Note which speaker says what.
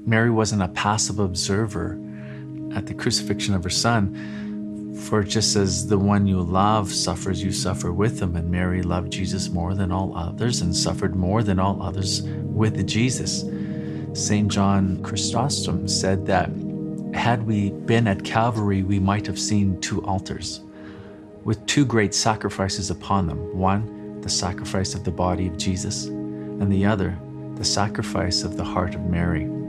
Speaker 1: Mary wasn't a passive observer at the crucifixion of her son. For just as the one you love suffers, you suffer with him. And Mary loved Jesus more than all others and suffered more than all others with Jesus. St. John Chrysostom said that had we been at Calvary, we might have seen two altars with two great sacrifices upon them. One, the sacrifice of the body of Jesus, and the other, the sacrifice of the heart of Mary.